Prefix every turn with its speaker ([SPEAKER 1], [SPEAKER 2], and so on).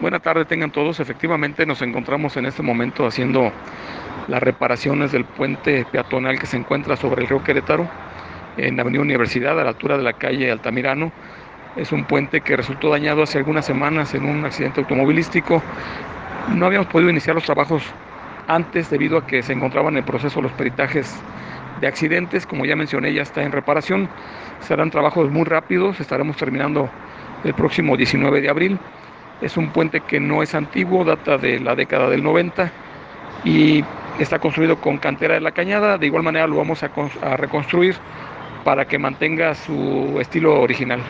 [SPEAKER 1] Buena tarde tengan todos. Efectivamente nos encontramos en este momento haciendo las reparaciones del puente peatonal que se encuentra sobre el río Querétaro, en la Avenida Universidad, a la altura de la calle Altamirano. Es un puente que resultó dañado hace algunas semanas en un accidente automovilístico. No habíamos podido iniciar los trabajos antes debido a que se encontraban en proceso los peritajes de accidentes. Como ya mencioné, ya está en reparación. Serán trabajos muy rápidos. Estaremos terminando el próximo 19 de abril. Es un puente que no es antiguo, data de la década del 90 y está construido con cantera de la Cañada. De igual manera lo vamos a reconstruir para que mantenga su estilo original.